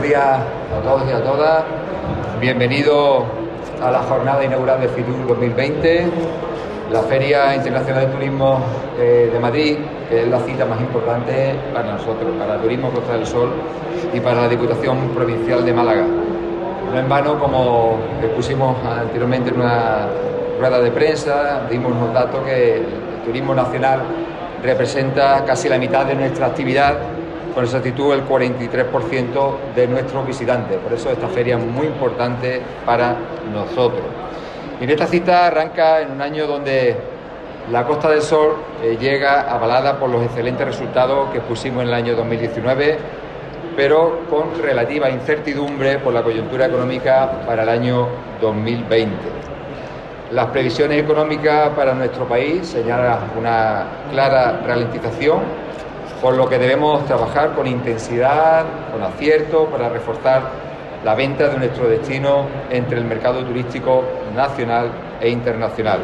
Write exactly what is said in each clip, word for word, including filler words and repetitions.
Buenos días a todos y a todas. Bienvenidos a la jornada inaugural de FITUR dos mil veinte, la Feria Internacional de Turismo eh, de Madrid, que es la cita más importante para nosotros, para el Turismo Costa del Sol y para la Diputación Provincial de Málaga. No en vano, como expusimos anteriormente en una rueda de prensa, dimos unos datos que el turismo nacional representa casi la mitad de nuestra actividad, con exactitud el cuarenta y tres por ciento de nuestros visitantes. Por eso esta feria es muy importante para nosotros. Y en esta cita arranca en un año donde la Costa del Sol eh, llega avalada por los excelentes resultados que pusimos en el año dos mil diecinueve, pero con relativa incertidumbre por la coyuntura económica para el año dos mil veinte. Las previsiones económicas para nuestro país señalan una clara ralentización, por lo que debemos trabajar con intensidad, con acierto, para reforzar la venta de nuestro destino entre el mercado turístico nacional e internacional.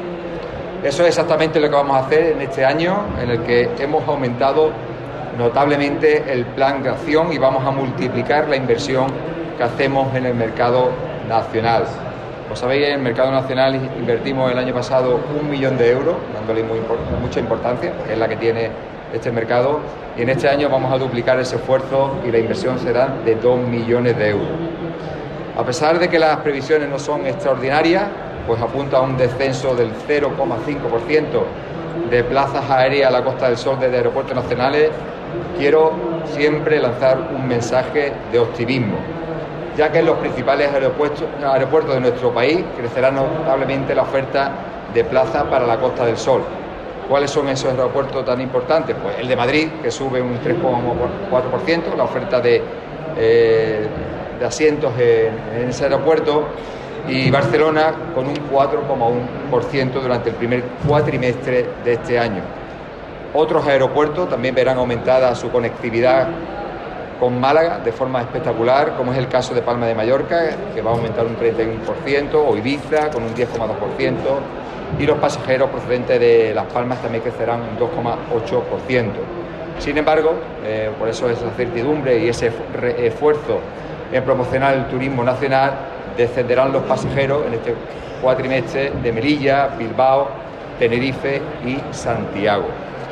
Eso es exactamente lo que vamos a hacer en este año, en el que hemos aumentado notablemente el plan de acción y vamos a multiplicar la inversión que hacemos en el mercado nacional. Como sabéis, en el mercado nacional invertimos el año pasado un millón de euros, dándole muy, mucha importancia, que es la que tiene este mercado, y en este año vamos a duplicar ese esfuerzo y la inversión será de dos millones de euros. A pesar de que las previsiones no son extraordinarias, pues apunta a un descenso del cero coma cinco por ciento de plazas aéreas a la Costa del Sol desde aeropuertos nacionales, quiero siempre lanzar un mensaje de optimismo, ya que en los principales aeropuertos, aeropuertos de nuestro país crecerá notablemente la oferta de plazas para la Costa del Sol. ¿Cuáles son esos aeropuertos tan importantes? Pues el de Madrid, que sube un tres coma cuatro por ciento, la oferta de, eh, de asientos en, en ese aeropuerto, y Barcelona con un cuatro coma uno por ciento durante el primer cuatrimestre de este año. Otros aeropuertos también verán aumentada su conectividad con Málaga de forma espectacular, como es el caso de Palma de Mallorca, que va a aumentar un treinta y uno por ciento, o Ibiza con un diez coma dos por ciento, y los pasajeros procedentes de Las Palmas también crecerán un dos coma ocho por ciento. Sin embargo, eh, por eso esa certidumbre y ese esfuerzo en promocionar el turismo nacional, descenderán los pasajeros en este cuatrimestre de Melilla, Bilbao, Tenerife y Santiago.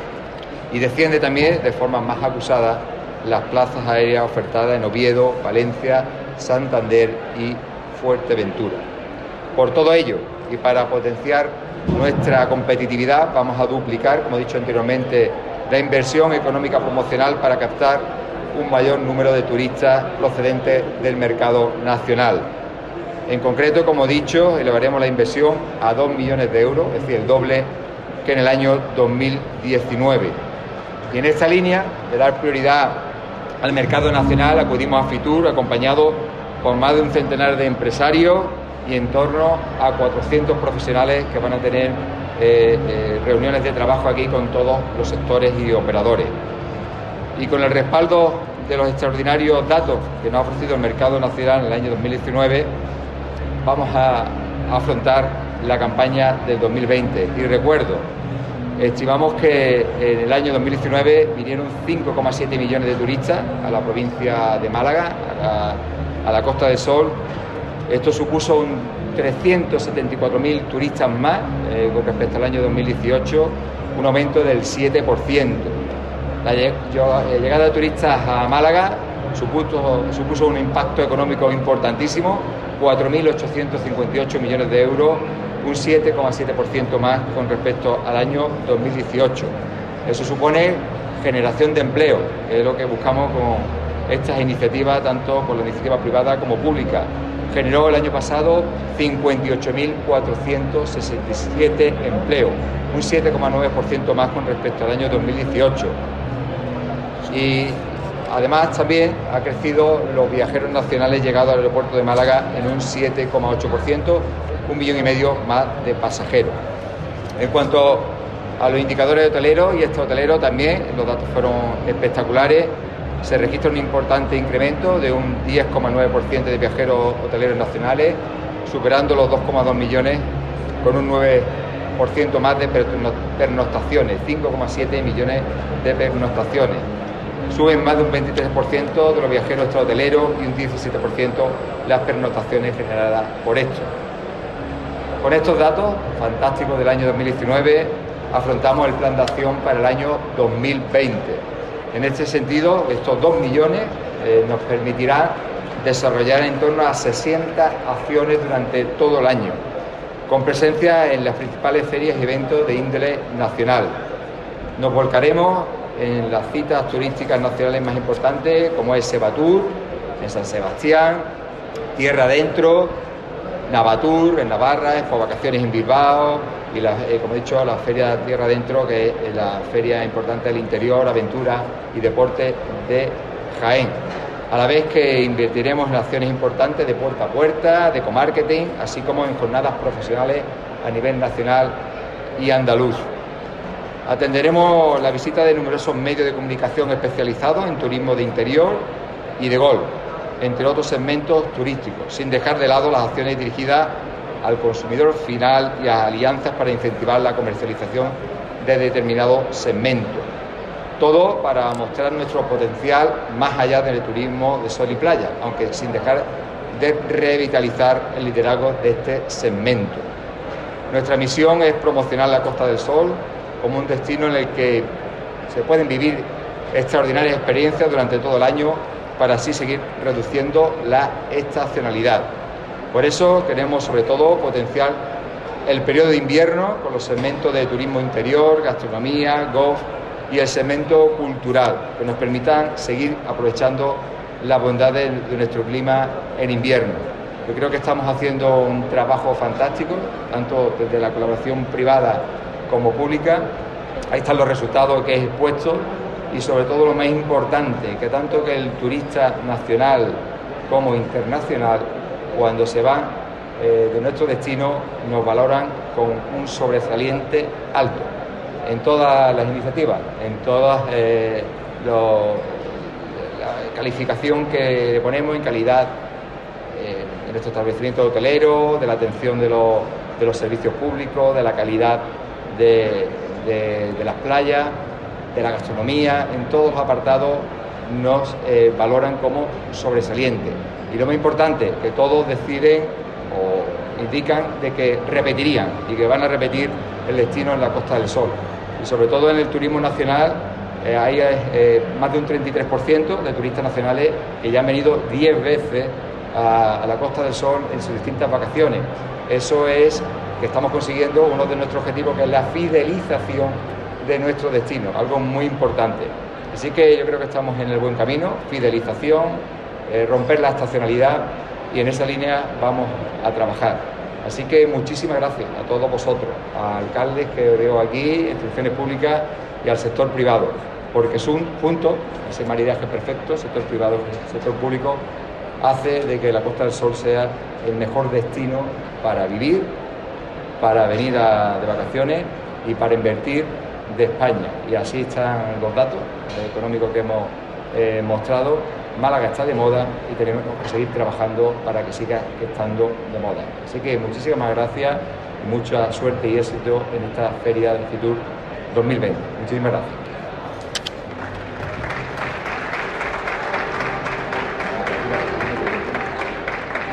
Y desciende también de forma más acusada las plazas aéreas ofertadas en Oviedo, Valencia, Santander y Fuerteventura. Por todo ello, y para potenciar nuestra competitividad, vamos a duplicar, como he dicho anteriormente, la inversión económica promocional para captar un mayor número de turistas procedentes del mercado nacional. En concreto, como he dicho, elevaremos la inversión a dos millones de euros, es decir, el doble que en el año dos mil diecinueve. Y en esta línea de dar prioridad al mercado nacional, acudimos a FITUR acompañados por más de un centenar de empresarios y en torno a cuatrocientos profesionales que van a tener eh, eh, reuniones de trabajo aquí con todos los sectores y operadores. Y con el respaldo de los extraordinarios datos que nos ha ofrecido el mercado nacional en el año dos mil diecinueve, vamos a, a afrontar la campaña del dos mil veinte. Y recuerdo, estimamos que en el año dos mil diecinueve vinieron cinco coma siete millones de turistas a la provincia de Málaga, a la, a la Costa del Sol. Esto supuso un trescientos setenta y cuatro mil turistas más eh, con respecto al año dos mil dieciocho, un aumento del siete por ciento. La llegada de turistas a Málaga supuso, supuso un impacto económico importantísimo, cuatro mil ochocientos cincuenta y ocho millones de euros, un siete coma siete por ciento más con respecto al año dos mil dieciocho. Eso supone generación de empleo, que es lo que buscamos con estas iniciativas, tanto por la iniciativa privada como pública. Generó el año pasado cincuenta y ocho mil cuatrocientos sesenta y siete empleos, un siete coma nueve por ciento más con respecto al año dos mil dieciocho. Y además también ha crecido los viajeros nacionales llegados al aeropuerto de Málaga en un siete coma ocho por ciento, un millón y medio más de pasajeros. En cuanto a los indicadores hoteleros y extrahoteleros, también los datos fueron espectaculares. Se registra un importante incremento de un diez coma nueve por ciento de viajeros hoteleros nacionales, superando los dos coma dos millones, con un nueve por ciento más de pernoctaciones, cinco coma siete millones de pernoctaciones. Suben más de un veintitrés por ciento de los viajeros extrahoteleros y un diecisiete por ciento las pernoctaciones generadas por esto. Con estos datos fantásticos del año dos mil diecinueve, afrontamos el plan de acción para el año dos mil veinte. En este sentido, estos dos millones eh, nos permitirán desarrollar en torno a sesenta acciones durante todo el año, con presencia en las principales ferias y eventos de índole nacional. Nos volcaremos en las citas turísticas nacionales más importantes, como es Sevatur, en San Sebastián, Tierra Adentro, Navatur, en Navarra, Expovacaciones en Bilbao y, la, eh, como he dicho, la Feria Tierra Adentro, que es la feria importante del interior, aventura y deporte de Jaén. A la vez que invertiremos en acciones importantes de puerta a puerta, de comarketing, así como en jornadas profesionales a nivel nacional y andaluz. Atenderemos la visita de numerosos medios de comunicación especializados en turismo de interior y de golf, entre otros segmentos turísticos, sin dejar de lado las acciones dirigidas al consumidor final y a alianzas para incentivar la comercialización de determinados segmentos. Todo para mostrar nuestro potencial más allá del turismo de sol y playa, aunque sin dejar de revitalizar el liderazgo de este segmento. Nuestra misión es promocionar la Costa del Sol como un destino en el que se pueden vivir extraordinarias experiencias durante todo el año, para así seguir reduciendo la estacionalidad. Por eso queremos sobre todo potenciar el periodo de invierno con los segmentos de turismo interior, gastronomía, golf y el segmento cultural, que nos permitan seguir aprovechando las bondades de nuestro clima en invierno. Yo creo que estamos haciendo un trabajo fantástico, tanto desde la colaboración privada como pública. Ahí están los resultados que he expuesto y sobre todo lo más importante, que tanto que el turista nacional como internacional, cuando se van eh, de nuestro destino, nos valoran con un sobresaliente alto en todas las iniciativas, en todas eh, los, la calificación que le ponemos en calidad eh, de nuestro establecimiento hotelero, de la atención de los, de los servicios públicos, de la calidad de, de, de las playas, de la gastronomía. En todos los apartados nos eh, valoran como sobresaliente. Y lo más importante, que todos deciden o indican de que repetirían y que van a repetir el destino en la Costa del Sol. Y sobre todo en el turismo nacional eh, hay eh, más de un treinta y tres por ciento de turistas nacionales que ya han venido diez veces a, a la Costa del Sol en sus distintas vacaciones. Eso es que estamos consiguiendo uno de nuestros objetivos, que es la fidelización de nuestro destino, algo muy importante. Así que yo creo que estamos en el buen camino, fidelización, eh, romper la estacionalidad, y en esa línea vamos a trabajar. Así que muchísimas gracias a todos vosotros, a alcaldes que veo aquí, instituciones públicas y al sector privado, porque son juntos, ese maridaje perfecto, sector privado y sector público, hace de que la Costa del Sol sea el mejor destino para vivir, para venir a, de vacaciones y para invertir de España. Y así están los datos económicos que hemos eh, mostrado. Málaga está de moda y tenemos que seguir trabajando para que siga estando de moda. Así que muchísimas gracias, mucha suerte y éxito en esta Feria del Fitur dos mil veinte. Muchísimas gracias.